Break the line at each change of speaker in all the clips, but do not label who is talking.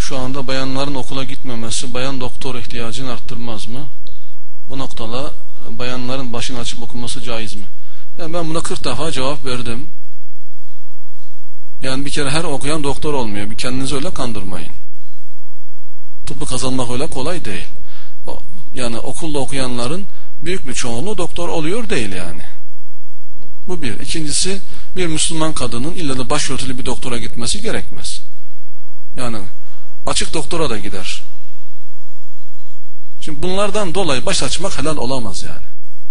şu anda bayanların okula gitmemesi bayan doktor ihtiyacını arttırmaz mı? Bu noktada bayanların başını açıp okuması caiz mi? Yani ben buna 40 defa cevap verdim. Yani bir kere her okuyan doktor olmuyor. Bir kendinizi öyle kandırmayın. Tıbbı kazanmak öyle kolay değil. Yani okulda okuyanların büyük bir çoğunluğu doktor oluyor değil yani. Bu bir. İkincisi, bir Müslüman kadının illa da başörtülü bir doktora gitmesi gerekmez. Yani açık doktora da gider. Şimdi bunlardan dolayı baş açmak helal olamaz yani.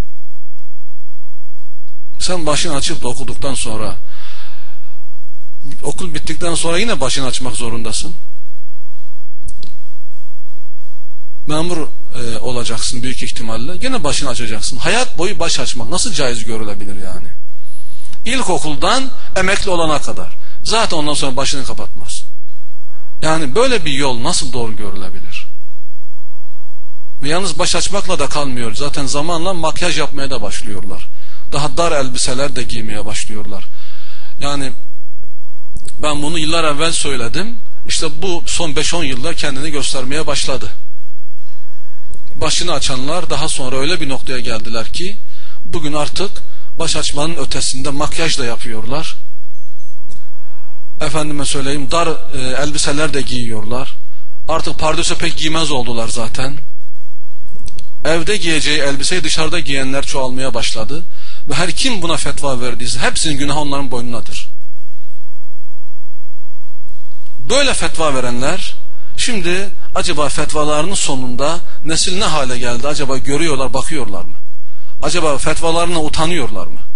Sen başını açıp da okuduktan sonra, okul bittikten sonra yine başını açmak zorundasın. Memur olacaksın büyük ihtimalle. Yine başını açacaksın. Hayat boyu baş açmak nasıl caiz görülebilir yani? İlkokuldan emekli olana kadar. Zaten ondan sonra başını kapatmaz. Yani böyle bir yol nasıl doğru görülebilir? Ve yalnız baş açmakla da kalmıyor. Zaten zamanla makyaj yapmaya da başlıyorlar. Daha dar elbiseler de giymeye başlıyorlar. Yani ben bunu yıllar evvel söyledim. İşte bu son 5-10 yılda kendini göstermeye başladı. Başını açanlar daha sonra öyle bir noktaya geldiler ki bugün artık baş açmanın ötesinde makyaj da yapıyorlar. Efendime söyleyeyim, dar elbiseler de giyiyorlar. Artık pardösü pek giymez oldular zaten. Evde giyeceği elbiseyi dışarıda giyenler çoğalmaya başladı. Ve her kim buna fetva verdiyse hepsinin günahı onların boynunadır. Böyle fetva verenler şimdi acaba fetvalarının sonunda nesil ne hale geldi? Acaba görüyorlar, bakıyorlar mı? Acaba fetvalarına utanıyorlar mı?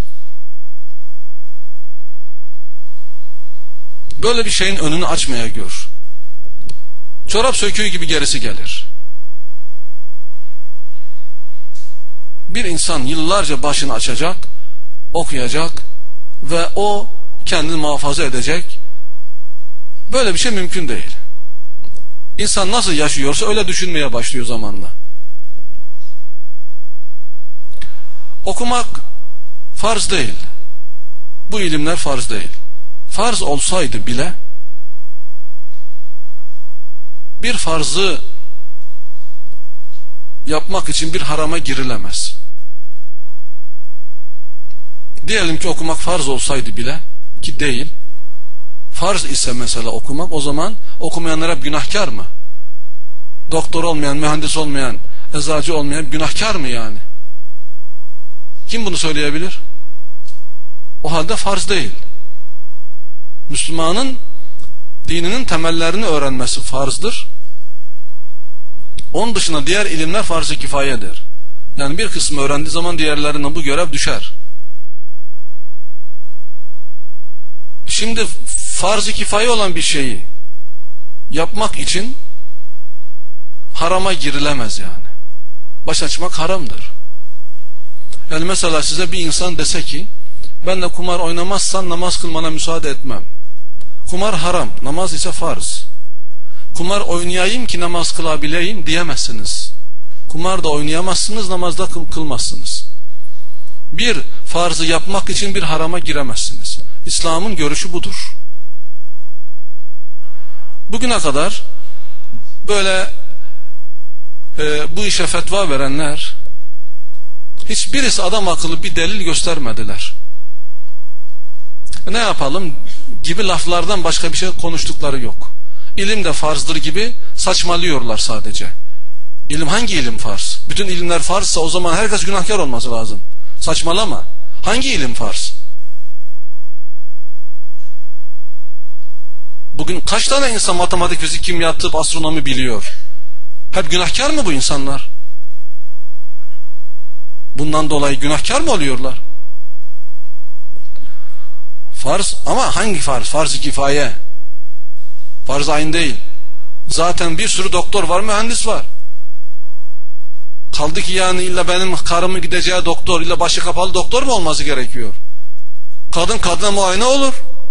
Böyle bir şeyin önünü açmaya gör. Çorap söküğü gibi gerisi gelir. Bir insan yıllarca başını açacak, okuyacak ve o kendini muhafaza edecek. Böyle bir şey mümkün değil. İnsan nasıl yaşıyorsa öyle düşünmeye başlıyor zamanla. Okumak farz değil. Bu ilimler farz değil. Farz olsaydı bile bir farzı yapmak için bir harama girilemez. Diyelim ki okumak farz olsaydı bile, ki değil, farz ise mesela okumak, o zaman okumayanlar hep günahkar mı? Doktor olmayan, mühendis olmayan, eczacı olmayan günahkar mı yani? Kim bunu söyleyebilir? O halde farz değil. Müslümanın dininin temellerini öğrenmesi farzdır. Onun dışında diğer ilimler farz-ı kifayedir. Yani bir kısmı öğrendiği zaman diğerlerine bu görev düşer. Şimdi farz-ı kifaye olan bir şeyi yapmak için harama girilemez yani. Baş açmak haramdır. Yani mesela size bir insan dese ki ben de kumar oynamazsan namaz kılmana müsaade etmem. Kumar haram, namaz ise farz. Kumar oynayayım ki namaz kılabileyim diyemezsiniz. Kumar da oynayamazsınız, namazda kılmazsınız. Bir farzı yapmak için bir harama giremezsiniz. İslam'ın görüşü budur. Bugüne kadar böyle bu işe fetva verenler hiçbirisi adam akıllı bir delil göstermediler. Ne yapalım gibi laflardan başka bir şey konuştukları yok. İlim de farzdır gibi saçmalıyorlar sadece. İlim hangi ilim farz? Bütün ilimler farzsa o zaman herkes günahkar olması lazım. Saçmalama. Hangi ilim farz? Bugün kaç tane insan matematik, fizik, kimya, tıp, astronomi biliyor? Hep günahkar mı bu insanlar? Bundan dolayı günahkar mı oluyorlar? Farz ama hangi farz? Farz-ı kifaye. Farz-ı ayn değil. Zaten bir sürü doktor var, mühendis var. Kaldı ki yani illa benim karımın gideceği doktor, illa başı kapalı doktor mu olması gerekiyor? Kadın kadına muayene olur.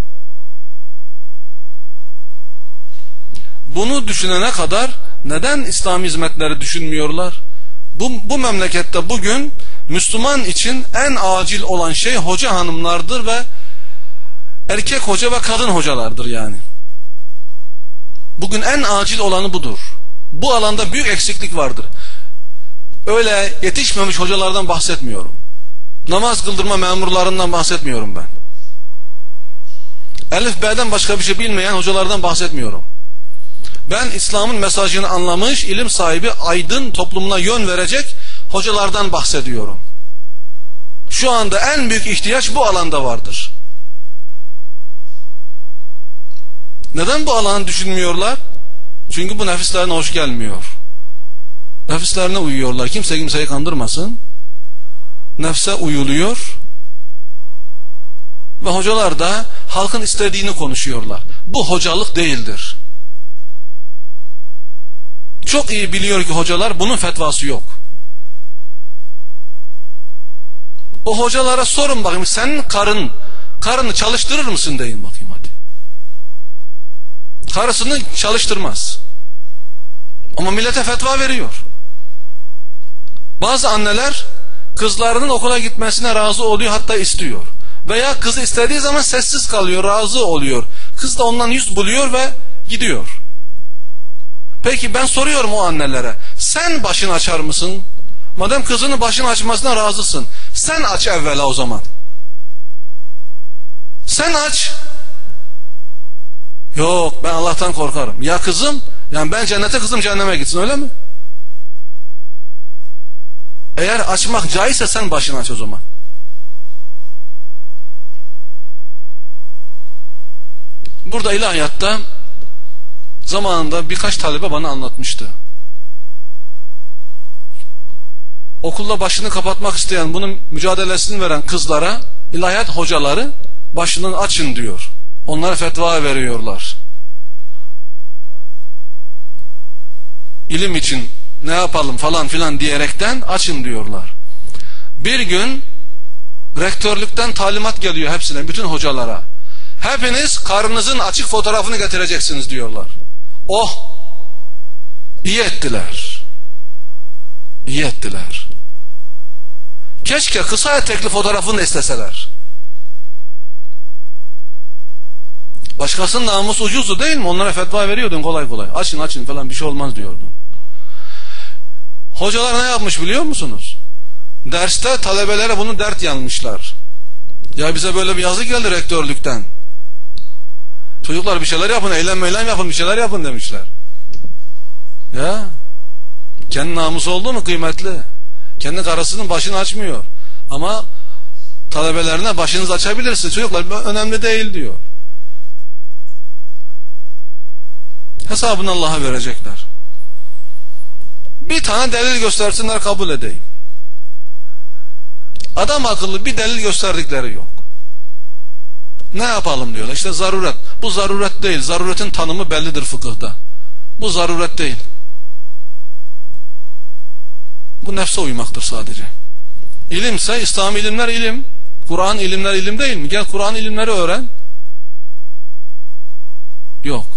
Bunu düşünene kadar neden İslam hizmetleri düşünmüyorlar? Bu memlekette bugün Müslüman için en acil olan şey hoca hanımlardır ve erkek hoca ve kadın hocalardır yani. Bugün en acil olanı budur. Bu alanda büyük eksiklik vardır. Öyle yetişmemiş hocalardan bahsetmiyorum. Namaz kıldırma memurlarından bahsetmiyorum ben. Elif B'den başka bir şey bilmeyen hocalardan bahsetmiyorum. Ben İslam'ın mesajını anlamış, ilim sahibi, aydın, toplumuna yön verecek hocalardan bahsediyorum. Şu anda en büyük ihtiyaç bu alanda vardır. Neden bu alanı düşünmüyorlar? Çünkü bu nefislerine hoş gelmiyor. Nefislerine uyuyorlar. Kimse kimseyi kandırmasın. Nefse uyuluyor. Ve hocalar da halkın istediğini konuşuyorlar. Bu hocalık değildir. Çok iyi biliyor ki hocalar bunun fetvası yok. O hocalara sorun bakayım, senin karını çalıştırır mısın deyin bakayım hadi. Karısını çalıştırmaz. Ama millete fetva veriyor. Bazı anneler kızlarının okula gitmesine razı oluyor, hatta istiyor. Veya kızı istediği zaman sessiz kalıyor, razı oluyor. Kız da ondan yüz buluyor ve gidiyor. Peki ben soruyorum o annelere, sen başını açar mısın? Madem kızının başını açmasına razısın, sen aç evvela o zaman. Sen aç. Yok, ben Allah'tan korkarım. Ya kızım, yani ben cennete, kızım cehenneme gitsin, öyle mi? Eğer açmak caizse sen başını aç o zaman. Burada ilahiyatta zamanında birkaç talebe bana anlatmıştı. Okulda başını kapatmak isteyen, bunun mücadelesini veren kızlara ilahiyat hocaları başını açın diyor. Onlara fetva veriyorlar. İlim için ne yapalım falan filan diyerekten açın diyorlar. Bir gün rektörlükten talimat geliyor hepsine, bütün hocalara. Hepiniz karnınızın açık fotoğrafını getireceksiniz diyorlar. Oh! İyi ettiler. İyi ettiler. Keşke kısa etekli fotoğrafını isteseler. Başkasının namusu ucuzdu değil mi? Onlara fetva veriyordun kolay kolay. Açın açın falan, bir şey olmaz diyordun. Hocalar ne yapmış biliyor musunuz? Derste talebelere bunu dert yanmışlar. Ya bize böyle bir yazı geldi rektörlükten. Çocuklar bir şeyler yapın, eylem yapın, bir şeyler yapın demişler. Ya kendi namusu oldu mu kıymetli? Kendi karısının başını açmıyor. Ama talebelerine başınızı açabilirsiniz. Çocuklar önemli değil diyor. Hesabını Allah'a verecekler. Bir tane delil göstersinler, kabul edeyim. Adam akıllı bir delil gösterdikleri yok. Ne yapalım diyorlar. İşte zaruret. Bu zaruret değil. Zaruretin tanımı bellidir fıkıhta. Bu zaruret değil. Bu nefse uymaktır sadece. İlimse İslam ilimler ilim. Kur'an ilimler ilim değil mi? Gel Kur'an ilimleri öğren. Yok.